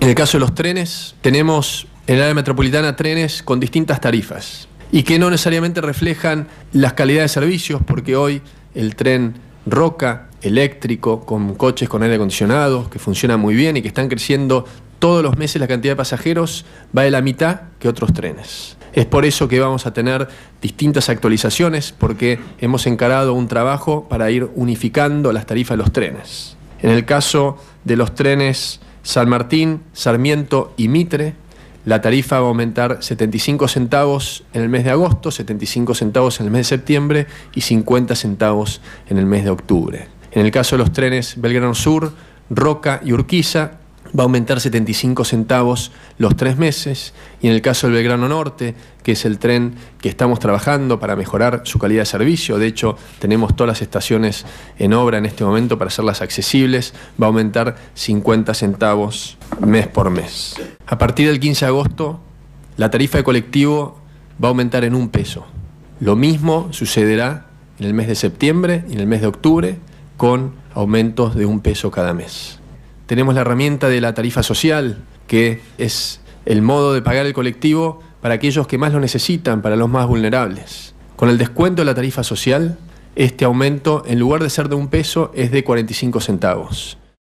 En el caso de los trenes, tenemos en el área metropolitana trenes con distintas tarifas y que no necesariamente reflejan las calidades de servicios, porque hoy el tren Roca, eléctrico, con coches con aire acondicionado, que funcionan muy bien y que están creciendo todos los meses, la cantidad de pasajeros va de la mitad que otros trenes. Es por eso que vamos a tener distintas actualizaciones, porque hemos encarado un trabajo para ir unificando las tarifas de los trenes. En el caso de los trenes San Martín, Sarmiento y Mitre, la tarifa va a aumentar 75 centavos en el mes de agosto, 75 centavos en el mes de septiembre y 50 centavos en el mes de octubre. En el caso de los trenes Belgrano Sur, Roca y Urquiza, va a aumentar 75 centavos los 3 meses, y en el caso del Belgrano Norte, que es el tren que estamos trabajando para mejorar su calidad de servicio, de hecho tenemos todas las estaciones en obra en este momento para hacerlas accesibles, va a aumentar 50 centavos mes por mes. A partir del 15 de agosto, la tarifa de colectivo va a aumentar en 1 peso. Lo mismo sucederá en el mes de septiembre y en el mes de octubre, con aumentos de 1 peso cada mes. Tenemos la herramienta de la tarifa social, que es el modo de pagar el colectivo para aquellos que más lo necesitan, para los más vulnerables. Con el descuento de la tarifa social, este aumento, en lugar de ser de 1 peso, es de 45 centavos.